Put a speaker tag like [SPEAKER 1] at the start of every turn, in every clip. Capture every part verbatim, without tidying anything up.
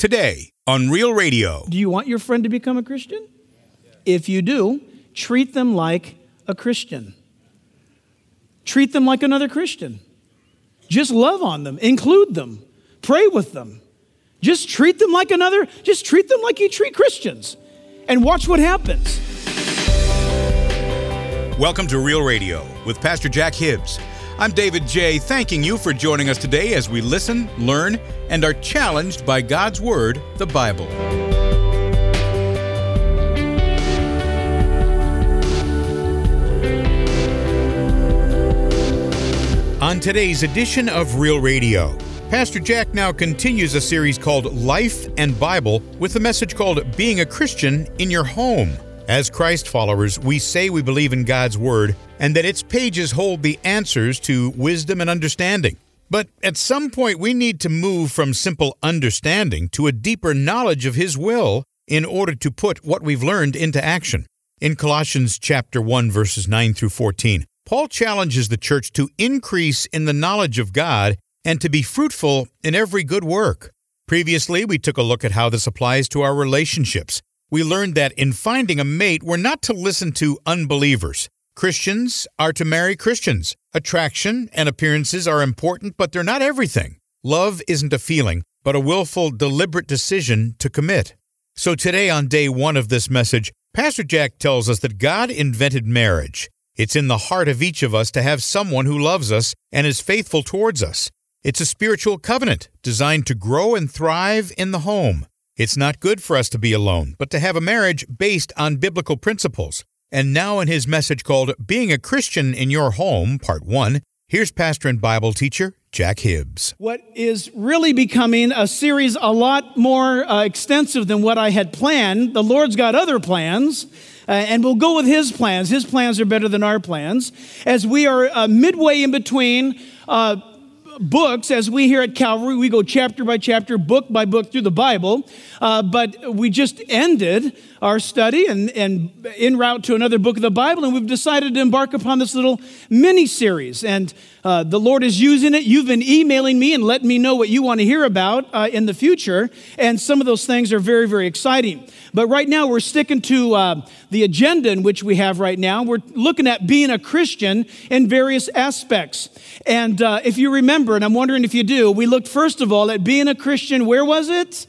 [SPEAKER 1] today on Real Radio.
[SPEAKER 2] Do you want your friend to become a Christian? If you do, treat them like a Christian. Treat them like another Christian. Just love on them, include them, pray with them. Just treat them like another, just treat them like you treat Christians and watch what happens.
[SPEAKER 1] Welcome to Real Radio with Pastor Jack Hibbs. I'm David J., thanking you for joining us today as we listen, learn, and are challenged by God's Word, the Bible. On today's edition of Real Radio, Pastor Jack now continues a series called Life and Bible with a message called Being a Christian in Your Home. As Christ followers, we say we believe in God's Word and that its pages hold the answers to wisdom and understanding. But at some point, we need to move from simple understanding to a deeper knowledge of His will in order to put what we've learned into action. In Colossians chapter one, verses nine through fourteen, Paul challenges the church to increase in the knowledge of God and to be fruitful in every good work. Previously, we took a look at how this applies to our relationships. We learned that in finding a mate, we're not to listen to unbelievers. Christians are to marry Christians. Attraction and appearances are important, but they're not everything. Love isn't a feeling, but a willful, deliberate decision to commit. So today, on day one of this message, Pastor Jack tells us that God invented marriage. It's in the heart of each of us to have someone who loves us and is faithful towards us. It's a spiritual covenant designed to grow and thrive in the home. It's not good for us to be alone, but to have a marriage based on biblical principles. And now in his message called Being a Christian in Your Home, Part one, here's pastor and Bible teacher Jack Hibbs.
[SPEAKER 2] What is really becoming a series a lot more uh, extensive than what I had planned. The Lord's got other plans, uh, and we'll go with His plans. His plans are better than our plans. As we are uh, midway in between uh books, as we here at Calvary, we go chapter by chapter, book by book through the Bible, uh, but we just ended our study and, and en route to another book of the Bible, and we've decided to embark upon this little mini-series, and uh, the Lord is using it. You've been emailing me and letting me know what you want to hear about uh, in the future, and some of those things are very, very exciting. But right now, we're sticking to uh, the agenda in which we have right now. We're looking at being a Christian in various aspects. And uh, if you remember, and I'm wondering if you do, we looked first of all at being a Christian, where was it?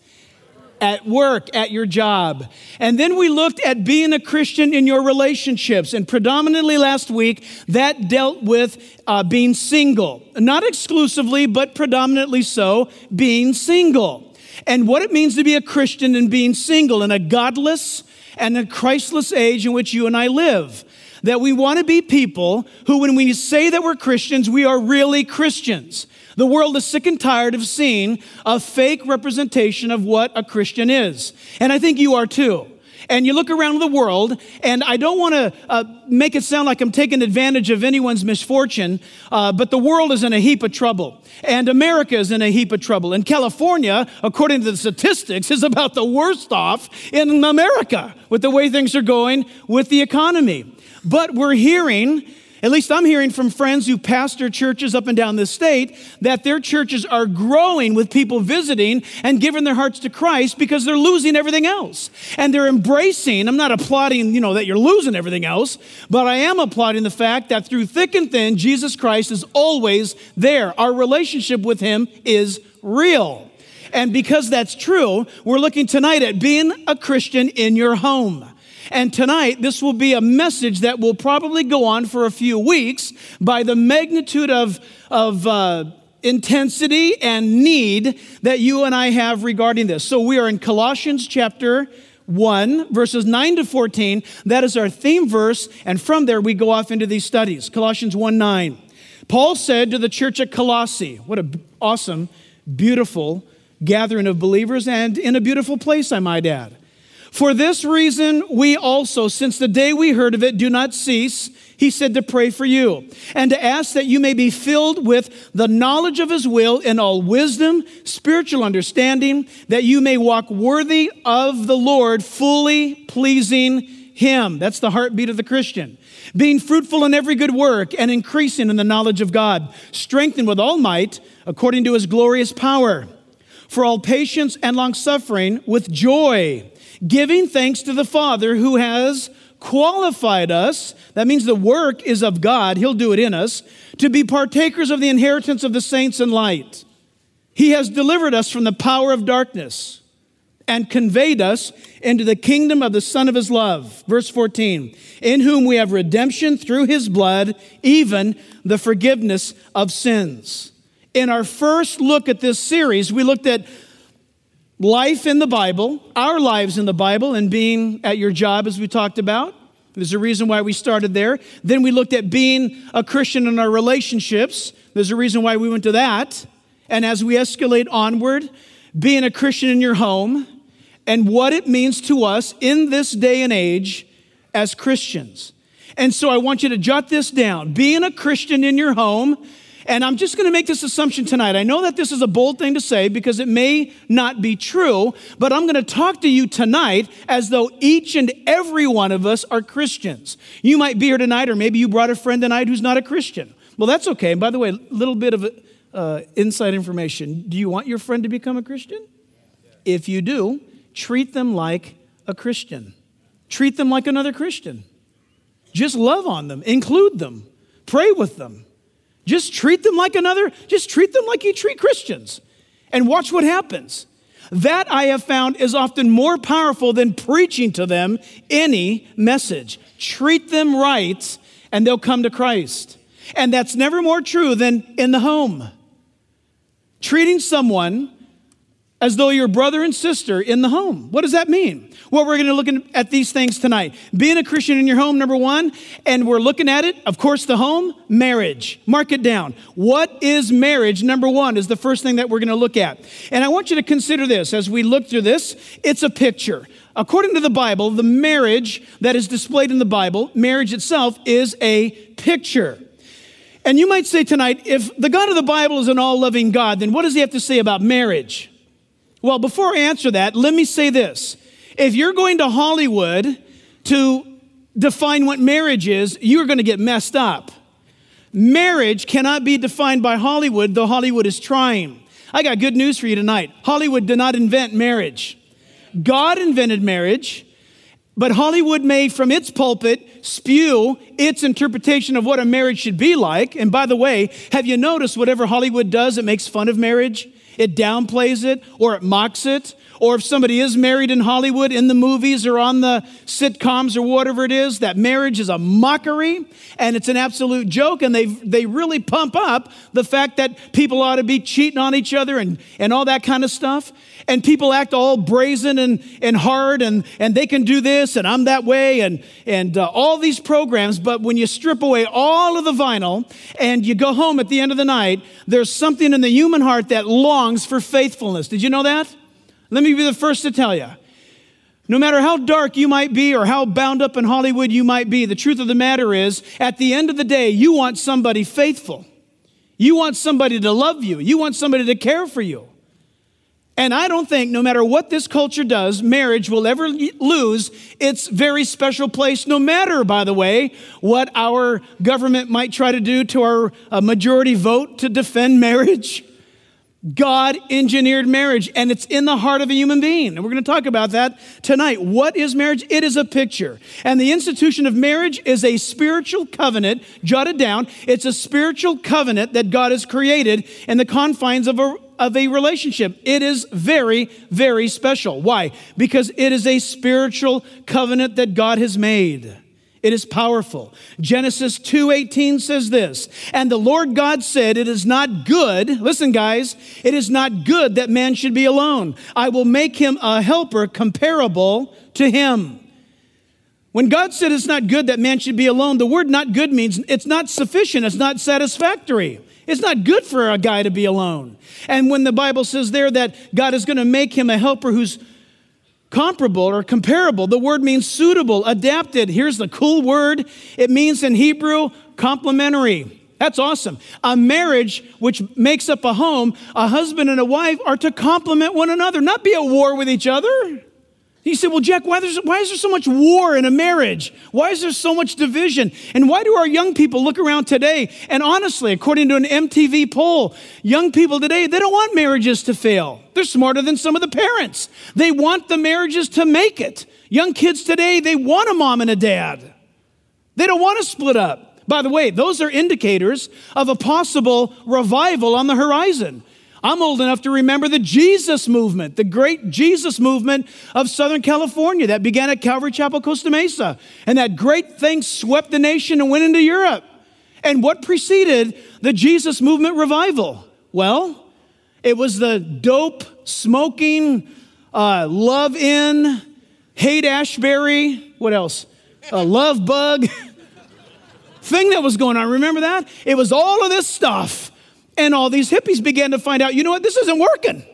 [SPEAKER 2] At work, at your job. And then we looked at being a Christian in your relationships. And predominantly last week, that dealt with uh, being single. Not exclusively, but predominantly so, being single. And what it means to be a Christian and being single in a godless and a Christless age in which you and I live. That we want to be people who, when we say that we're Christians, we are really Christians. The world is sick and tired of seeing a fake representation of what a Christian is. And I think you are too. And you look around the world, and I don't want to uh, make it sound like I'm taking advantage of anyone's misfortune, uh, but the world is in a heap of trouble. And America is in a heap of trouble. And California, according to the statistics, is about the worst off in America with the way things are going with the economy. But we're hearing, at least I'm hearing from friends who pastor churches up and down the state, that their churches are growing with people visiting and giving their hearts to Christ because they're losing everything else. And they're embracing, I'm not applauding, you know, that you're losing everything else, but I am applauding the fact that through thick and thin, Jesus Christ is always there. Our relationship with Him is real. And because that's true, we're looking tonight at being a Christian in your home. And tonight, this will be a message that will probably go on for a few weeks by the magnitude of, of uh, intensity and need that you and I have regarding this. So we are in Colossians chapter one, verses nine to fourteen. That is our theme verse, and from there we go off into these studies. Colossians one nine. Paul said to the church at Colossae, what an awesome, beautiful gathering of believers, and in a beautiful place, I might add. For this reason, we also, since the day we heard of it, do not cease, he said, to pray for you and to ask that you may be filled with the knowledge of His will in all wisdom, spiritual understanding, that you may walk worthy of the Lord, fully pleasing Him. That's the heartbeat of the Christian. Being fruitful in every good work and increasing in the knowledge of God, strengthened with all might according to His glorious power, for all patience and long-suffering with joy, giving thanks to the Father who has qualified us, that means the work is of God, He'll do it in us, to be partakers of the inheritance of the saints in light. He has delivered us from the power of darkness and conveyed us into the kingdom of the Son of His love. Verse fourteen, in whom we have redemption through His blood, even the forgiveness of sins. In our first look at this series, we looked at life in the Bible, our lives in the Bible, and being at your job, as we talked about. There's a reason why we started there. Then we looked at being a Christian in our relationships. There's a reason why we went to that. And as we escalate onward, being a Christian in your home and what it means to us in this day and age as Christians. And so I want you to jot this down. Being a Christian in your home. And I'm just going to make this assumption tonight. I know that this is a bold thing to say because it may not be true, but I'm going to talk to you tonight as though each and every one of us are Christians. You might be here tonight, or maybe you brought a friend tonight who's not a Christian. Well, that's okay. And by the way, a little bit of uh, inside information. Do you want your friend to become a Christian? If you do, treat them like a Christian. Treat them like another Christian. Just love on them. Include them. Pray with them. Just treat them like another, just treat them like you treat Christians and watch what happens. That I have found is often more powerful than preaching to them any message. Treat them right and they'll come to Christ. And that's never more true than in the home. Treating someone as though you're brother and sister in the home. What does that mean? Well, we're going to look at these things tonight. Being a Christian in your home, number one, and we're looking at it, of course, the home, marriage. Mark it down. What is marriage? Number one is the first thing that we're going to look at. And I want you to consider this as we look through this. It's a picture. According to the Bible, the marriage that is displayed in the Bible, marriage itself is a picture. And you might say tonight, if the God of the Bible is an all-loving God, then what does He have to say about marriage? Well, before I answer that, let me say this. If you're going to Hollywood to define what marriage is, you're going to get messed up. Marriage cannot be defined by Hollywood, though Hollywood is trying. I got good news for you tonight. Hollywood did not invent marriage. God invented marriage, but Hollywood may, from its pulpit, spew its interpretation of what a marriage should be like. And by the way, have you noticed whatever Hollywood does, it makes fun of marriage? It downplays it, or it mocks it. Or if somebody is married in Hollywood, in the movies or on the sitcoms or whatever it is, that marriage is a mockery and it's an absolute joke. And they they really pump up the fact that people ought to be cheating on each other and, and all that kind of stuff. And people act all brazen and, and hard and, and they can do this and I'm that way and, and uh, all these programs. But when you strip away all of the vinyl and you go home at the end of the night, there's something in the human heart that longs for faithfulness. Did you know that? Let me be the first to tell you. No matter how dark you might be or how bound up in Hollywood you might be, the truth of the matter is, at the end of the day, you want somebody faithful. You want somebody to love you. You want somebody to care for you. And I don't think, no matter what this culture does, marriage will ever lose its very special place, no matter, by the way, what our government might try to do to our uh, majority vote to defend marriage. God engineered marriage, and it's in the heart of a human being. And we're going to talk about that tonight. What is marriage? It is a picture. And the institution of marriage is a spiritual covenant. Jot it down. It's a spiritual covenant that God has created in the confines of a, of a relationship. It is very, very special. Why? Because it is a spiritual covenant that God has made. It is powerful. Genesis two eighteen says this, and the Lord God said, it is not good, listen guys, it is not good that man should be alone. I will make him a helper comparable to him. When God said it's not good that man should be alone, the word not good means it's not sufficient, it's not satisfactory. It's not good for a guy to be alone. And when the Bible says there that God is going to make him a helper who's comparable or comparable, the word means suitable, adapted. Here's the cool word. It means in Hebrew, complementary. That's awesome. A marriage which makes up a home, a husband and a wife are to complement one another, not be at war with each other. You say, well, Jack, why, there's, why is there so much war in a marriage? Why is there so much division? And why do our young people look around today? And honestly, according to an M T V poll, young people today, they don't want marriages to fail. They're smarter than some of the parents. They want the marriages to make it. Young kids today, they want a mom and a dad. They don't want to split up. By the way, those are indicators of a possible revival on the horizon. I'm old enough to remember the Jesus movement, the great Jesus movement of Southern California that began at Calvary Chapel, Costa Mesa. And that great thing swept the nation and went into Europe. And what preceded the Jesus movement revival? Well, it was the dope, smoking, uh, love in, hate Ashbury, what else? A love bug thing that was going on. Remember that? It was all of this stuff. And all these hippies began to find out, you know what, this isn't working.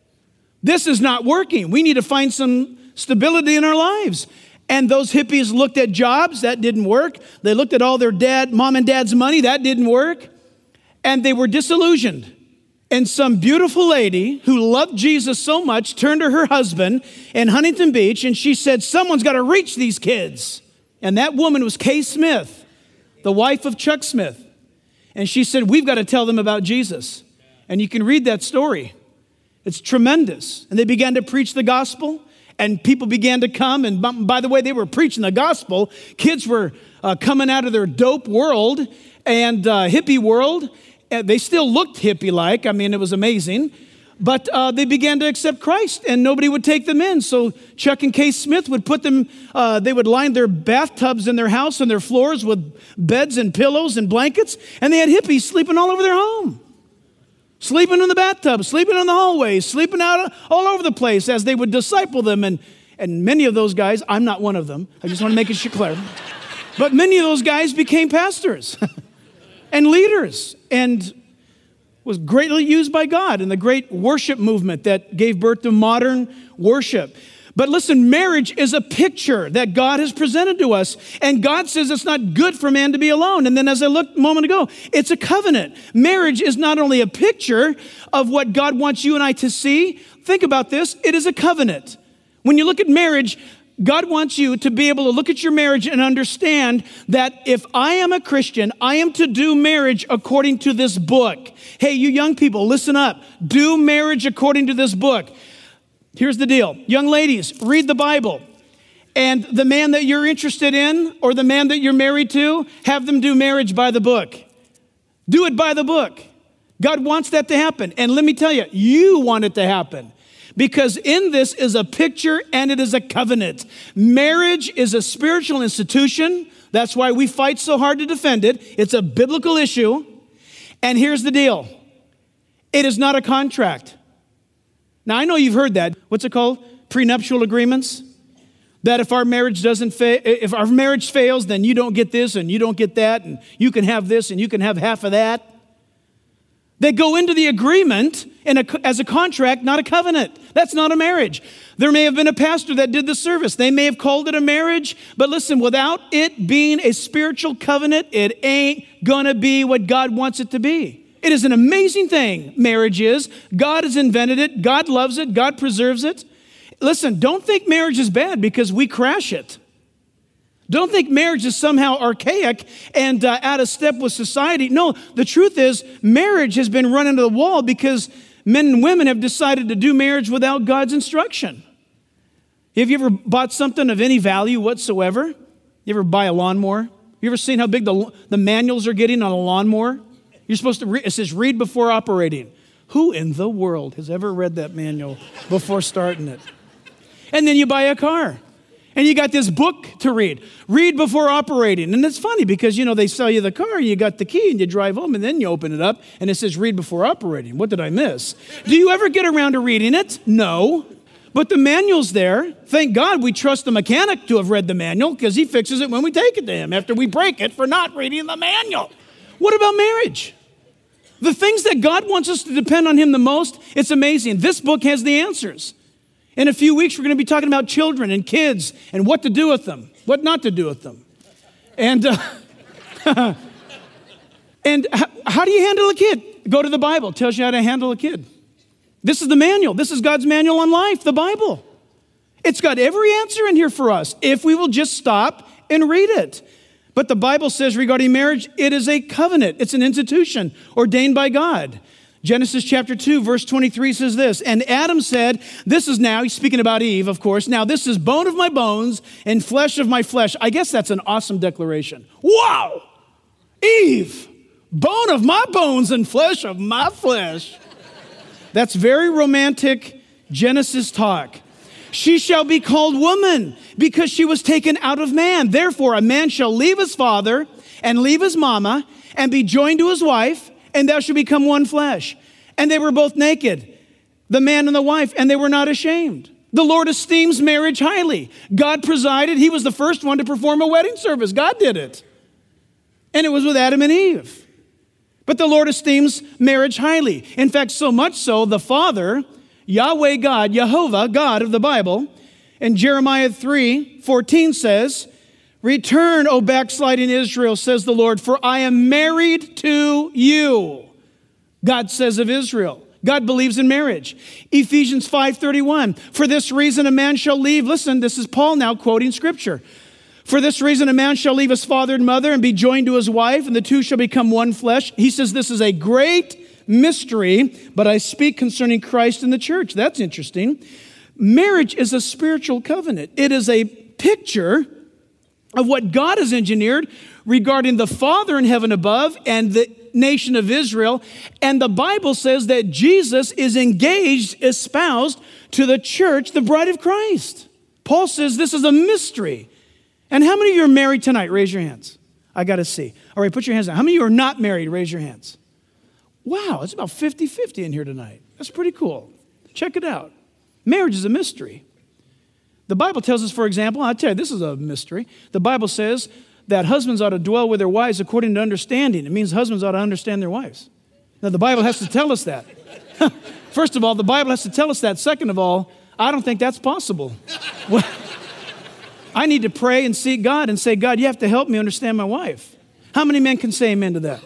[SPEAKER 2] This is not working. We need to find some stability in our lives. And those hippies looked at jobs, that didn't work. They looked at all their dad, mom and dad's money, that didn't work. And they were disillusioned. And some beautiful lady who loved Jesus so much turned to her husband in Huntington Beach and she said, someone's got to reach these kids. And that woman was Kay Smith, the wife of Chuck Smith. And she said, we've got to tell them about Jesus. And you can read that story. It's tremendous. And they began to preach the gospel, and people began to come. And by the way, they were preaching the gospel. Kids were uh, coming out of their dope world and uh, hippie world. And they still looked hippie-like. I mean, it was amazing. But uh, they began to accept Christ, and nobody would take them in. So Chuck and Kay Smith would put them, uh, they would line their bathtubs in their house and their floors with beds and pillows and blankets, and they had hippies sleeping all over their home. Sleeping in the bathtub, sleeping in the hallways, sleeping out all over the place as they would disciple them. And, and many of those guys, I'm not one of them. I just want to make it clear. But many of those guys became pastors and leaders and was greatly used by God in the great worship movement that gave birth to modern worship. But listen, marriage is a picture that God has presented to us. And God says it's not good for man to be alone. And then as I looked a moment ago, it's a covenant. Marriage is not only a picture of what God wants you and I to see. Think about this. It is a covenant. When you look at marriage, God wants you to be able to look at your marriage and understand that if I am a Christian, I am to do marriage according to this book. Hey, you young people, listen up. Do marriage according to this book. Here's the deal. Young ladies, read the Bible. And the man that you're interested in or the man that you're married to, have them do marriage by the book. Do it by the book. God wants that to happen. And let me tell you, you want it to happen. Because in this is a picture and it is a covenant. Marriage is a spiritual institution. That's why we fight so hard to defend it. It's a biblical issue. And here's the deal. It is not a contract. Now, I know you've heard that. What's it called? Prenuptial agreements? That if our marriage doesn't fa- if our marriage fails, then you don't get this and you don't get that and you can have this and you can have half of that. They go into the agreement in a, as a contract, not a covenant. That's not a marriage. There may have been a pastor that did the service. They may have called it a marriage. But listen, without it being a spiritual covenant, it ain't gonna be what God wants it to be. It is an amazing thing, marriage is. God has invented it. God loves it. God preserves it. Listen, don't think marriage is bad because we crash it. Don't think marriage is somehow archaic and uh, out of step with society. No, the truth is marriage has been run into the wall because men and women have decided to do marriage without God's instruction. Have you ever bought something of any value whatsoever? You ever buy a lawnmower? You ever seen how big the, the manuals are getting on a lawnmower? You're supposed to read, it says read before operating. Who in the world has ever read that manual before starting it? And then you buy a car. And you got this book to read. Read before operating. And it's funny because, you know, they sell you the car, you got the key, and you drive home, and then you open it up, and it says read before operating. What did I miss? Do you ever get around to reading it? No. But the manual's there. Thank God we trust the mechanic to have read the manual because he fixes it when we take it to him after we break it for not reading the manual. What about marriage? The things that God wants us to depend on him the most, it's amazing. This book has the answers. In a few weeks, we're going to be talking about children and kids and what to do with them, what not to do with them. And uh, and how, how do you handle a kid? Go to the Bible. It tells you how to handle a kid. This is the manual. This is God's manual on life, the Bible. It's got every answer in here for us if we will just stop and read it. But the Bible says regarding marriage, it is a covenant. It's an institution ordained by God. Genesis chapter two, verse twenty-three says this, and Adam said, this is now, he's speaking about Eve, of course, now this is bone of my bones and flesh of my flesh. I guess that's an awesome declaration. Wow! Eve, bone of my bones and flesh of my flesh. That's very romantic Genesis talk. She shall be called woman because she was taken out of man. Therefore, a man shall leave his father and leave his mama and be joined to his wife, and thou shalt become one flesh. And they were both naked, the man and the wife, and they were not ashamed. The Lord esteems marriage highly. God presided. He was the first one to perform a wedding service. God did it. And it was with Adam and Eve. But the Lord esteems marriage highly. In fact, so much so, the Father, Yahweh God, Jehovah, God of the Bible, in Jeremiah three fourteen says, return, O backsliding Israel, says the Lord, for I am married to you. God says of Israel. God believes in marriage. Ephesians five thirty-one, for this reason a man shall leave. Listen, this is Paul now quoting scripture. For this reason a man shall leave his father and mother and be joined to his wife, and the two shall become one flesh. He says this is a great mystery, but I speak concerning Christ and the church. That's interesting. Marriage is a spiritual covenant. It is a picture of what God has engineered regarding the Father in heaven above and the nation of Israel. And the Bible says that Jesus is engaged, espoused to the church, the bride of Christ. Paul says this is a mystery. And how many of you are married tonight? Raise your hands. I got to see. All right, put your hands down. How many of you are not married? Raise your hands. Wow, it's about fifty-fifty in here tonight. That's pretty cool. Check it out. Marriage is a mystery. The Bible tells us, for example, I'll tell you, this is a mystery. The Bible says that husbands ought to dwell with their wives according to understanding. It means husbands ought to understand their wives. Now, the Bible has to tell us that. First of all, the Bible has to tell us that. Second of all, I don't think that's possible. Well, I need to pray and seek God and say, God, you have to help me understand my wife. How many men can say amen to that?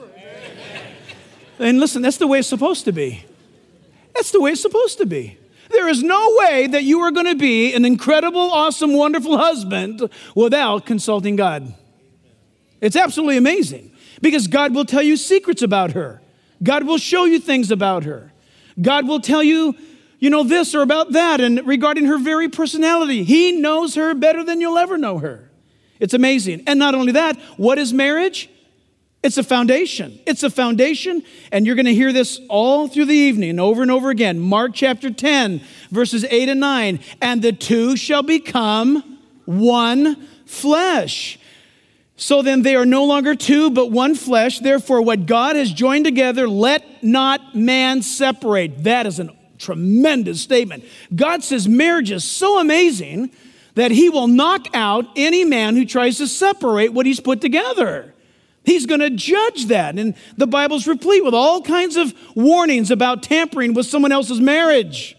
[SPEAKER 2] And listen, that's the way it's supposed to be. That's the way it's supposed to be. There is no way that you are going to be an incredible, awesome, wonderful husband without consulting God. It's absolutely amazing because God will tell you secrets about her. God will show you things about her. God will tell you, you know, this or about that and regarding her very personality. He knows her better than you'll ever know her. It's amazing. And not only that, what is marriage? It's a foundation. It's a foundation, and you're going to hear this all through the evening, over and over again. Mark chapter ten, verses eight and nine. And the two shall become one flesh. So then they are no longer two, but one flesh. Therefore, what God has joined together, let not man separate. That is a tremendous statement. God says marriage is so amazing that he will knock out any man who tries to separate what he's put together. He's going to judge that. And the Bible's replete with all kinds of warnings about tampering with someone else's marriage.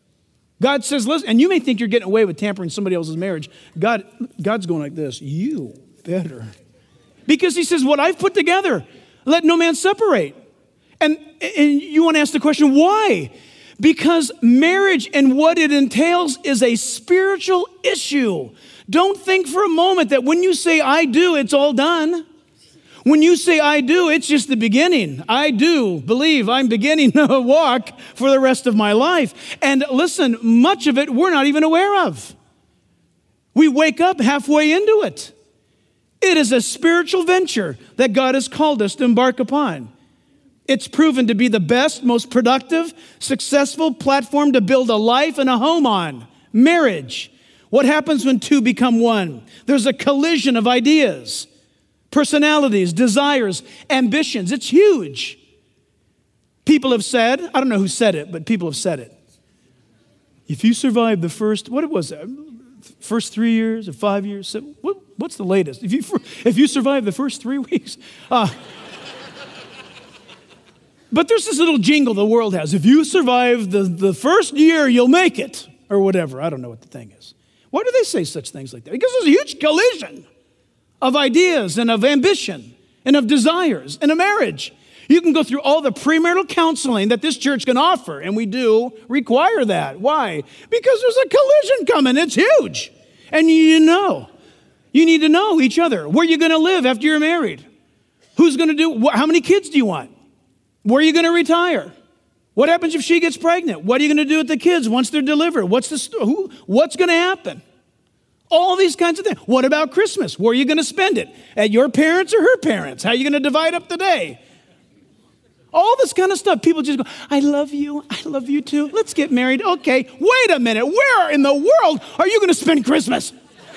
[SPEAKER 2] God says, listen, and you may think you're getting away with tampering somebody else's marriage. God, God's going like this, you better. Because he says, what I've put together, let no man separate. And, and you want to ask the question, why? Because marriage and what it entails is a spiritual issue. Don't think for a moment that when you say I do, it's all done. When you say I do, it's just the beginning. I do believe I'm beginning to walk for the rest of my life. And listen, much of it we're not even aware of. We wake up halfway into it. It is a spiritual venture that God has called us to embark upon. It's proven to be the best, most productive, successful platform to build a life and a home on. Marriage. What happens when two become one? There's a collision of ideas, personalities, desires, ambitions. It's huge. People have said, I don't know who said it, but people have said it. If you survive the first, what it was, first three years or five years, seven, what, what's the latest? If you if you survive the first three weeks, uh, but there's this little jingle the world has. If you survive the, the first year, you'll make it, or whatever. I don't know what the thing is. Why do they say such things like that? Because there's a huge collision of ideas and of ambition and of desires in a marriage. You can go through all the premarital counseling that this church can offer, and we do require that. Why? Because there's a collision coming. It's huge. And you need to know. You need to know each other. Where are you going to live after you're married? Who's going to do, how many kids do you want? Where are you going to retire? What happens if she gets pregnant? What are you going to do with the kids once they're delivered? What's the, who, what's going to happen? All these kinds of things. What about Christmas? Where are you going to spend it? At your parents or her parents? How are you going to divide up the day? All this kind of stuff. People just go, I love you. I love you too. Let's get married. Okay, wait a minute. Where in the world are you going to spend Christmas?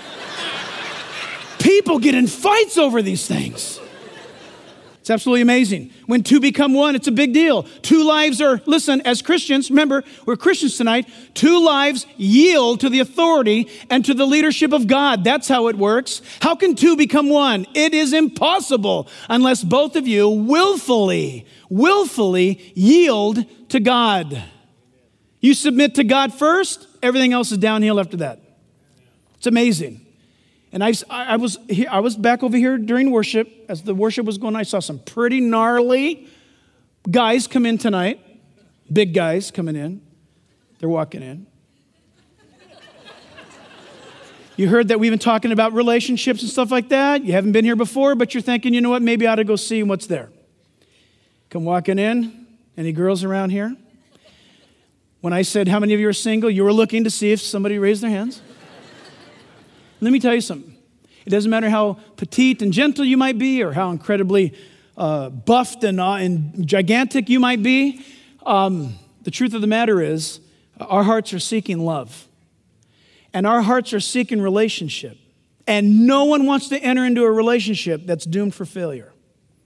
[SPEAKER 2] People get in fights over these things. It's absolutely amazing. When two become one, it's a big deal. Two lives are, listen, as Christians, remember, we're Christians tonight, two lives yield to the authority and to the leadership of God. That's how it works. How can two become one? It is impossible unless both of you willfully, willfully yield to God. You submit to God first, everything else is downhill after that. It's amazing. And I, I, was here, I was back over here during worship. As the worship was going on, I saw some pretty gnarly guys come in tonight. Big guys coming in. They're walking in. You heard that we've been talking about relationships and stuff like that. You haven't been here before, but you're thinking, you know what, maybe I ought to go see what's there. Come walking in. Any girls around here? When I said, how many of you are single, you were looking to see if somebody raised their hands. Let me tell you something. It doesn't matter how petite and gentle you might be or how incredibly uh, buffed and, uh, and gigantic you might be. Um, the truth of the matter is our hearts are seeking love. And our hearts are seeking relationship. And no one wants to enter into a relationship that's doomed for failure.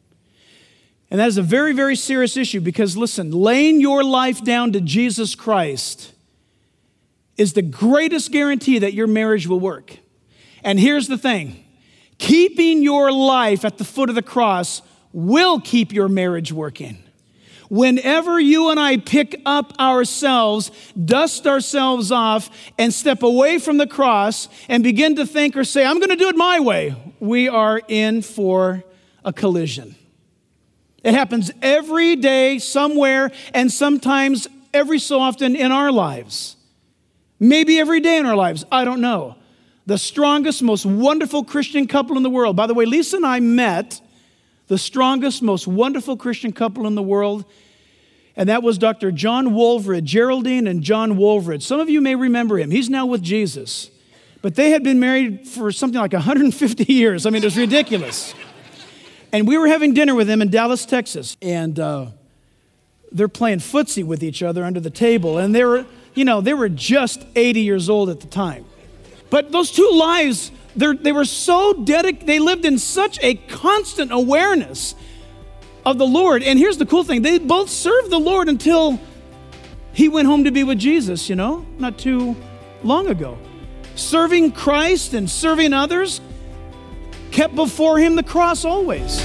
[SPEAKER 2] And that is a very, very serious issue because, listen, laying your life down to Jesus Christ is the greatest guarantee that your marriage will work. And here's the thing, keeping your life at the foot of the cross will keep your marriage working. Whenever you and I pick up ourselves, dust ourselves off, and step away from the cross and begin to think or say, I'm going to do it my way, we are in for a collision. It happens every day, somewhere, and sometimes every so often in our lives. Maybe every day in our lives, I don't know. The strongest, most wonderful Christian couple in the world. By the way, Lisa and I met the strongest, most wonderful Christian couple in the world, and that was Doctor John Wolverid, Geraldine and John Wolverid. Some of you may remember him. He's now with Jesus. But they had been married for something like one hundred fifty years. I mean, it was ridiculous. And we were having dinner with them in Dallas, Texas, and uh, they're playing footsie with each other under the table, and they were, you know, they were just eighty years old at the time. But those two lives, they were so dedicated, they lived in such a constant awareness of the Lord. And here's the cool thing, they both served the Lord until he went home to be with Jesus, you know, not too long ago. Serving Christ and serving others kept before him the cross always.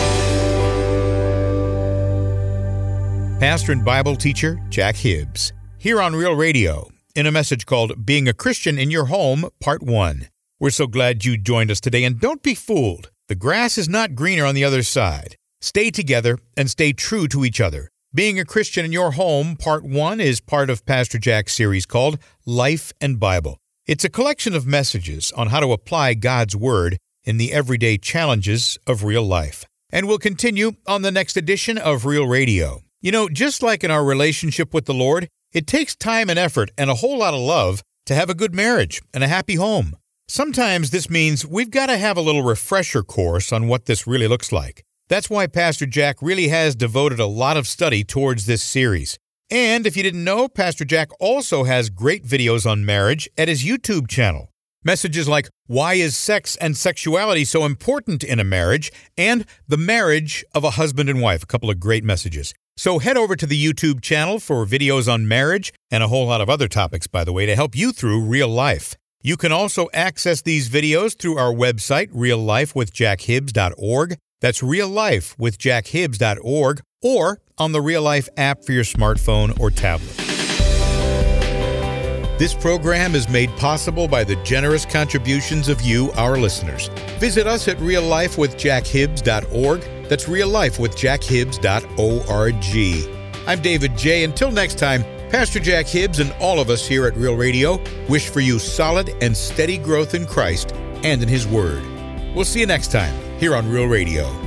[SPEAKER 1] Pastor and Bible teacher Jack Hibbs, here on Real Radio, in a message called Being a Christian in Your Home, Part one. We're so glad you joined us today, and don't be fooled. The grass is not greener on the other side. Stay together and stay true to each other. Being a Christian in Your Home, Part one, is part of Pastor Jack's series called Life and Bible. It's a collection of messages on how to apply God's Word in the everyday challenges of real life. And we'll continue on the next edition of Real Radio. You know, just like in our relationship with the Lord, it takes time and effort and a whole lot of love to have a good marriage and a happy home. Sometimes this means we've got to have a little refresher course on what this really looks like. That's why Pastor Jack really has devoted a lot of study towards this series. And if you didn't know, Pastor Jack also has great videos on marriage at his YouTube channel. Messages like, why is sex and sexuality so important in a marriage? And the marriage of a husband and wife, a couple of great messages. So head over to the YouTube channel for videos on marriage and a whole lot of other topics, by the way, to help you through real life. You can also access these videos through our website, real life with jack hibbs dot org. That's real life with jack hibbs dot org, or on the Real Life app for your smartphone or tablet. This program is made possible by the generous contributions of you, our listeners. Visit us at real life with jack hibbs dot org. That's real life with jack hibbs dot org. I'm David J. Until next time, Pastor Jack Hibbs and all of us here at Real Radio wish for you solid and steady growth in Christ and in His Word. We'll see you next time here on Real Radio.